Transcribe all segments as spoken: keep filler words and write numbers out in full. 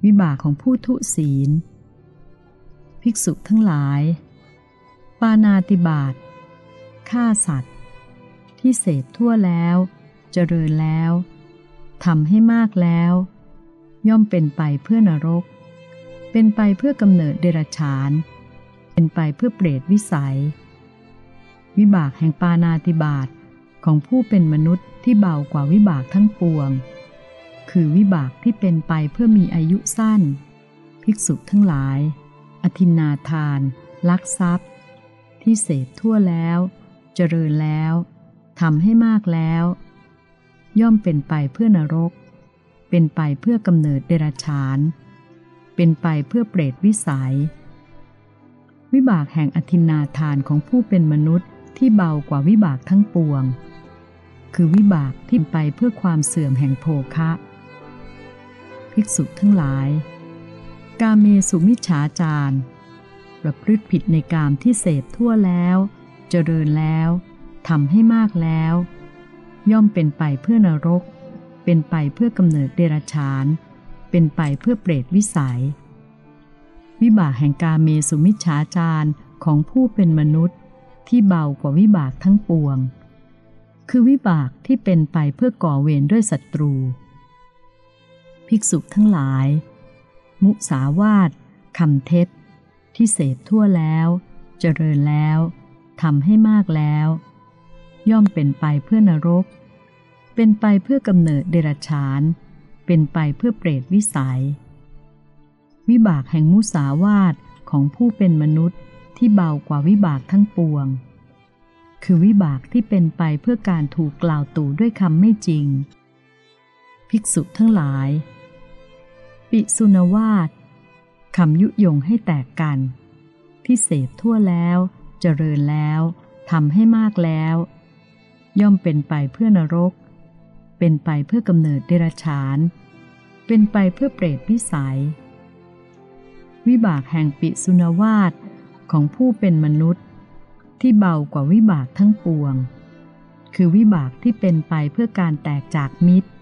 วิบากของผู้ทุศีลภิกษุทั้งหลายปาณาติบาตฆ่าสัตว์ที่เสพทั่วแล้วเจริญแล้วทำให้มากแล้วย่อมเป็นไปเพื่อนรกเป็นไปเพื่อกำเนิดเดรัจฉานเป็นไปเพื่อเปรตวิสัยวิบากแห่งปาณาติบาตของผู้เป็นมนุษย์ที่เบากว่าวิบากทั้งปวงคือวิบากที่เป็นไปเพื่อมีอายุสั้นภิกษุทั้งหลายอทินนาทานลักทรัพย์ที่เสพทั่วแล้วเจริญแล้วทำให้มากแล้วย่อมเป็นไปเพื่อนรกเป็นไปเพื่อกำเนิดเดรัจฉานเป็นไปเพื่อเปรตวิสัยวิบากแห่งอทินนาทานของผู้เป็นมนุษย์ที่เบากว่าวิบากทั้งปวงคือวิบากที่ไปเพื่อความเสื่อมแห่งโภคะภิกษุทั้งหลายกาเมสุมิจฉาจารประพฤติผิดในกามที่เสพทั่วแล้วเจริญแล้วทำให้มากแล้วย่อมเป็นไปเพื่อนรกเป็นไปเพื่อกำเนิดเดรัจฉานเป็นไปเพื่อเปรตวิสัยวิบากแห่งกาเมสุมิจฉาจารของผู้เป็นมนุษย์ที่เบากว่าวิบากทั้งปวงคือวิบากที่เป็นไปเพื่อก่อเวรด้วยศัตรูภิกษุทั้งหลายมุสาวาทคำเท็จที่เสพทั่วแล้วเจริญแล้วทำให้มากแล้วย่อมเป็นไปเพื่อนรกเป็นไปเพื่อกำเนิดเดรัจฉานเป็นไปเพื่อเปรตวิสัยวิบากแห่งมุสาวาทของผู้เป็นมนุษย์ที่เบากว่าวิบากทั้งปวงคือวิบากที่เป็นไปเพื่อการถูกกล่าวตู่ด้วยคำไม่จริงภิกษุทั้งหลายปิสุณวาทคำยุยงให้แตกกันที่เสพทั่วแล้วเจริญแล้วทำให้มากแล้วย่อมเป็นไปเพื่อนรกเป็นไปเพื่อกำเนิดเดรัจฉานเป็นไปเพื่อเปรตวิสัยวิบากแห่งปิสุณวาทของผู้เป็นมนุษย์ที่เบากว่าวิบากทั้งปวงคือวิบากที่เป็นไปเพื่อการแตกจากมิตร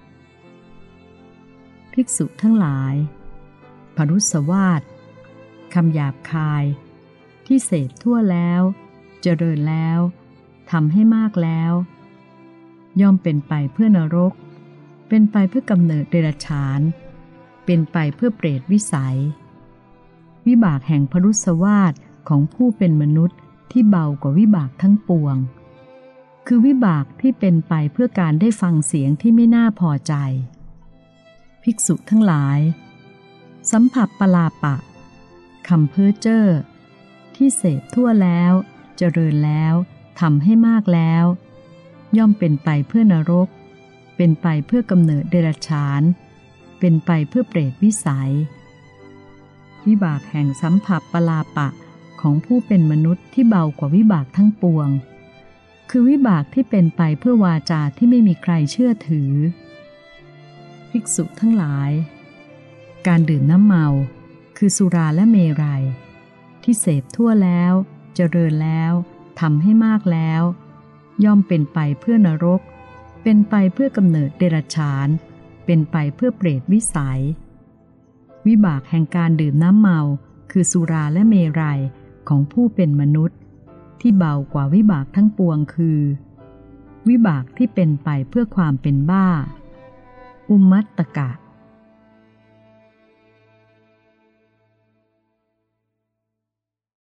ภิกษุทั้งหลายพรุสวาทคำหยาบคายที่เสพทั่วแล้วเจริญแล้วทำให้มากแล้วย่อมเป็นไปเพื่อนรกเป็นไปเพื่อกำเนิดเดรัจฉานเป็นไปเพื่อเปรตวิสัยวิบากแห่งพรุสวาทของผู้เป็นมนุษย์ที่เบากว่าวิบากทั้งปวงคือวิบากที่เป็นไปเพื่อการได้ฟังเสียงที่ไม่น่าพอใจภิกษุทั้งหลายสัมผัสปลาปะคำเพ้อเจ้อที่เสพทั่วแล้วเจริญแล้วทำให้มากแล้วย่อมเป็นไปเพื่อนรกเป็นไปเพื่อกำเนิดเดรัจฉานเป็นไปเพื่อเปรตวิสัยวิบากแห่งสัมผัสปลาปะของผู้เป็นมนุษย์ที่เบากว่าวิบากทั้งปวงคือวิบากที่เป็นไปเพื่อวาจาที่ไม่มีใครเชื่อถือภิกษุทั้งหลายการดื่มน้ำเมาคือสุราและเมรัยที่เสพทั่วแล้วเจริญแล้วทำให้มากแล้วย่อมเป็นไปเพื่อนรกเป็นไปเพื่อกำเนิดเดรัจฉานเป็นไปเพื่อเปรตวิสัยวิบากแห่งการดื่มน้ำเมาคือสุราและเมรัยของผู้เป็นมนุษย์ที่เบากว่าวิบากทั้งปวงคือวิบากที่เป็นไปเพื่อความเป็นบ้าอุมมัตตกะ